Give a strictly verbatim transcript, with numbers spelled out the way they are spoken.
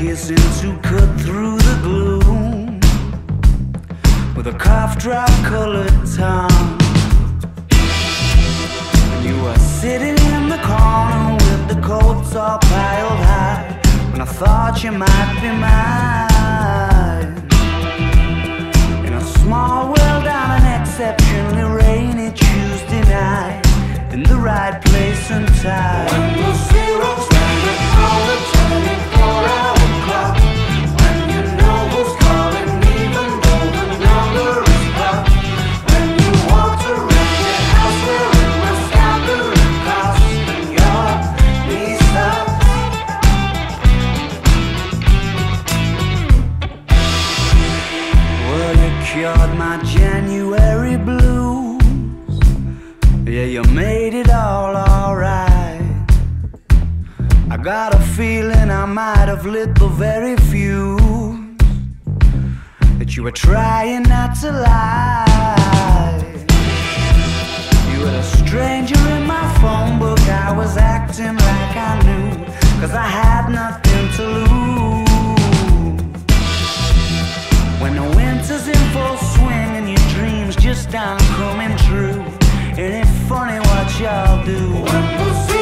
kissing to cut through the gloom with a cough drop colored tongue. And you were sitting in the corner with the coats all piled high when I thought you might be mine. In a small world on an exceptionally rainy Tuesday night, in the right place and time. When the zero's standing on the twenty-four hour clock, when you know who's calling even though the number is blocked, when you walked around your house wearing a scattering cost and your knees stopped. Well, you cured my January blues. Yeah, you made it all alright. I got a feeling I might have lit the very fuse that you were trying not to lie. You were a stranger in my phone book. I was acting like I knew, cause I had nothing to lose. When the winter's in full swing and your dreams just aren't coming true, ain't it funny what y'all do? When the